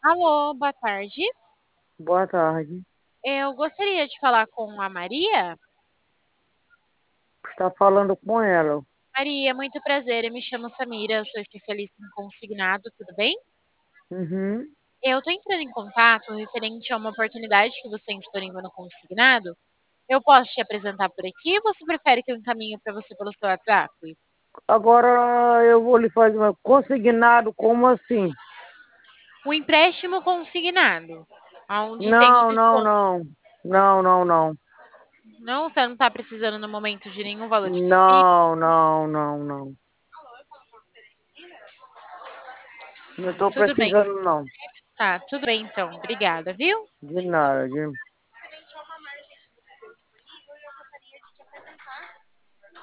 Alô, boa tarde. Boa tarde. Eu gostaria de falar com a Maria. Está falando com ela. Maria, muito prazer. Eu me chamo Samira, eu sou especialista em consignado, tudo bem? Uhum. Eu estou entrando em contato referente a uma oportunidade que você tem disponível no consignado. Eu posso te apresentar por aqui ou você prefere que eu encaminhe para você pelo seu WhatsApp? Agora eu vou lhe fazer uma consignado, como assim? Um empréstimo consignado, onde tem o Não, não, desconto. não. Não, não, não. Não, você não está precisando no momento de nenhum valor específico? Não, não, não, não. Não estou Tudo bem. precisando, não. Tá, tudo bem então. Obrigada, viu? De nada.